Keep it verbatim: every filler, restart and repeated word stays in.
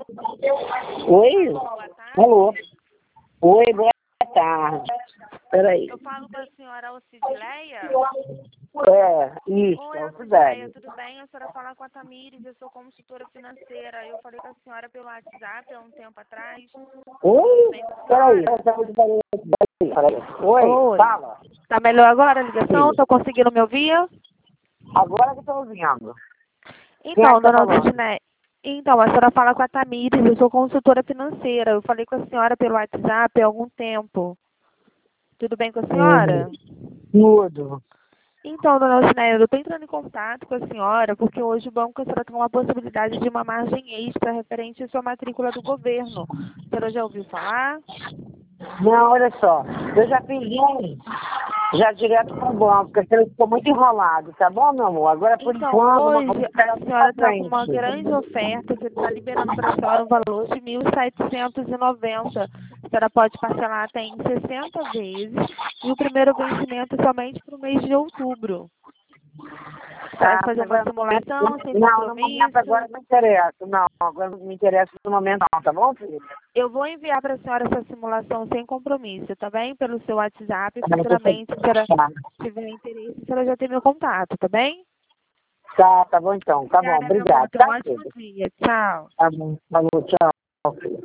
Oi? Boa tarde. Alô? Oi, boa tarde. Peraí. Eu falo com a senhora Alcidileia. É, isso, Oi, é o Alcidileia, Cidade. tudo bem? A senhora fala com a Tamires, eu sou consultora financeira. Eu falei com a senhora pelo WhatsApp há um tempo atrás. Oi? Bem com a Peraí, senhora? peraí, peraí. Oi, Oi. fala. Tá melhor agora a ligação? Sim. Tô conseguindo me ouvir? Agora que eu tô ouvindo. Quem é Então, que tá dona falando? Alcidileia, então, a senhora fala com a Tamires, eu sou consultora financeira. Eu falei com a senhora pelo WhatsApp há algum tempo. Tudo bem com a senhora? Uhum. Tudo. Então, dona Alcineia, eu estou entrando em contato com a senhora porque hoje o banco a senhora tem uma possibilidade de uma margem extra referente à sua matrícula do governo. A senhora já ouviu falar? Não, olha só. Eu já fiz um, já direto pro banco, porque ele ficou muito enrolado, tá bom, meu amor? Agora, por Então, enquanto, vamos hoje esperar a pra senhora está com uma frente. grande oferta que está liberando para a senhora um valor de mil setecentos e noventa. A senhora pode parcelar até em sessenta vezes e o primeiro vencimento é somente para o mês de outubro. Para Tá, fazer uma agora no simulação momento, sem não, no momento compromisso. agora não interessa. Não, agora não me interessa no momento não, tá bom, filha? Eu vou enviar para a senhora essa simulação sem compromisso, tá bem? Pelo seu WhatsApp, Tá, deixa eu- futuramente, se a senhora tiver interesse, a senhora já tem meu contato, tá bem? tá, tá bom então, tá bom, Obrigada, meu amor. obrigado, Tenha um tá, ótimo filha? dia. Tchau. Tá bom, falou, tchau, filha.